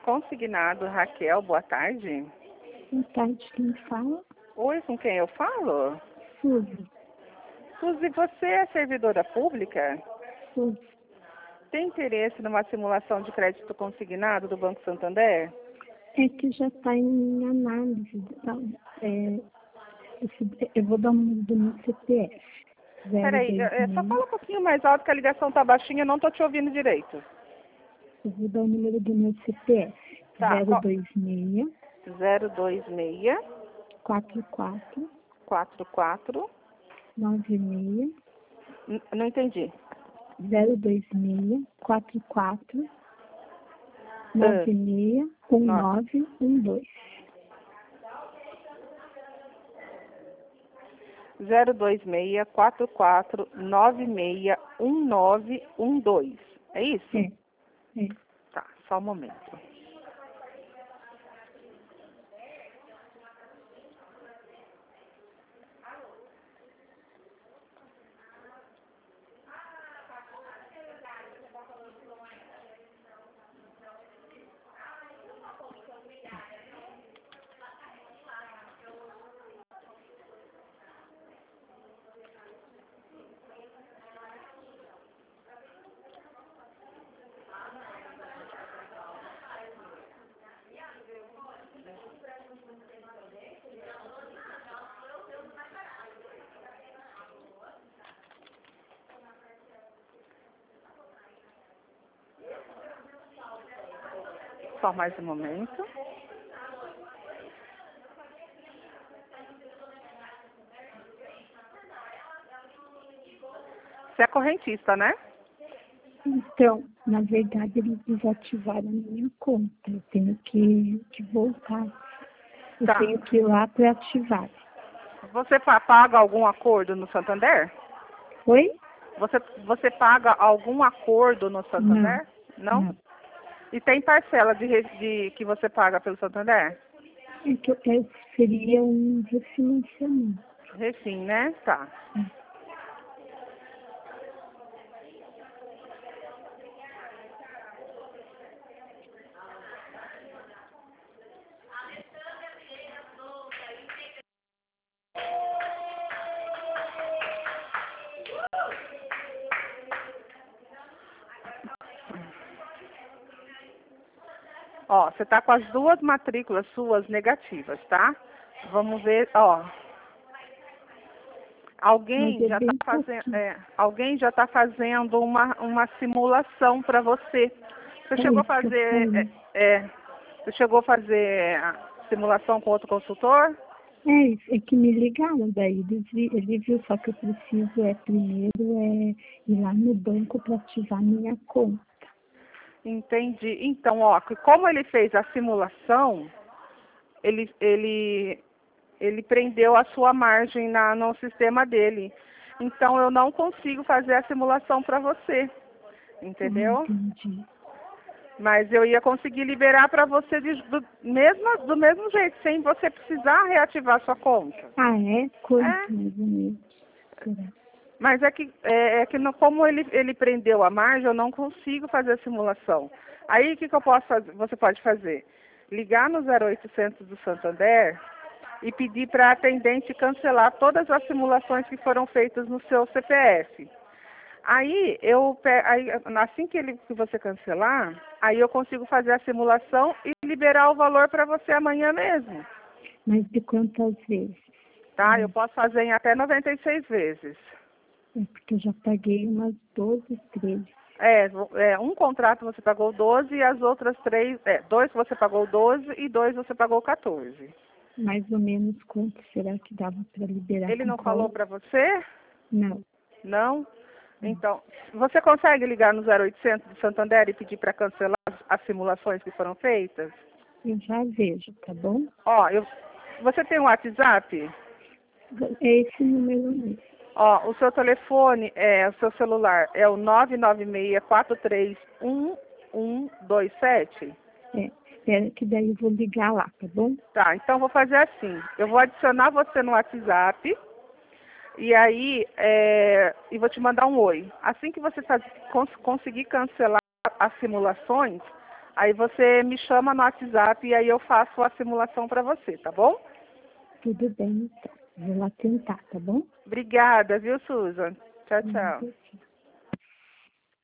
Consignado, Raquel, boa tarde. Boa tarde, quem fala? Oi, com quem eu falo? Suzy. Suzy, você é servidora pública? Suzy. Tem interesse numa simulação de crédito consignado do Banco Santander? É que já está em análise. Eu vou dar um número do meu CPF. Peraí, só fala um pouquinho mais alto que a ligação tá baixinha, eu não tô te ouvindo direito. Eu vou dar o número do meu CPF. Tá, 026 026 44 44 96 Não entendi. 026 44 96 1912. 026 44 96 1912. É isso? É. Tá, só um momento. Só mais um momento. Você é correntista, né? Então, na verdade, eles desativaram a minha conta. Eu tenho que voltar. Eu Tá. tenho que ir lá para ativar. Você paga algum acordo no Santander? Oi? Você paga algum acordo no Santander? Não? E tem parcela de que você paga pelo Santander? É que seria um refinanciamento. Refim, né? Tá. Ó, você tá com as duas matrículas suas negativas, tá? Vamos ver, ó. Alguém já tá fazendo uma simulação para você. Você chegou a fazer, você chegou a fazer a simulação com outro consultor? É que me ligaram daí. Ele viu, só que eu preciso primeiro ir lá no banco para ativar minha conta. Entendi. Então, ó, como ele fez a simulação, ele prendeu a sua margem no sistema dele. Então, eu não consigo fazer a simulação para você, entendeu? Entendi. Mas eu ia conseguir liberar para você do mesmo jeito, sem você precisar reativar sua conta. Ah, é? Quanto mais ou menos? Será? Mas como ele prendeu a margem, eu não consigo fazer a simulação. Aí, o que eu posso fazer? Você pode fazer? Ligar no 0800 do Santander e pedir para a atendente cancelar todas as simulações que foram feitas no seu CPF. Aí, assim que você cancelar, aí eu consigo fazer a simulação e liberar o valor para você amanhã mesmo. Mas de quantas vezes? Tá? Eu posso fazer em até 96 vezes. É porque eu já paguei umas 12, 13. Um contrato você pagou 12 e as outras 3, 2 você pagou 12 e 2 você pagou 14. Mais ou menos quanto será que dava para liberar? Ele não falou para você? Não. Não? Então, você consegue ligar no 0800 do Santander e pedir para cancelar as simulações que foram feitas? Eu já vejo, tá bom? Ó, você tem um WhatsApp? É esse número mesmo. Ó, o seu telefone, o seu celular é o 996431127? Espera que daí eu vou ligar lá, tá bom? Tá, então vou fazer assim. Eu vou adicionar você no WhatsApp e aí e vou te mandar um oi. Assim que você conseguir cancelar as simulações, Aí você me chama no WhatsApp e aí eu faço a simulação para você, tá bom? Tudo bem, então. Vou lá tentar, tá bom? Obrigada, viu, Susan? Tchau, tchau.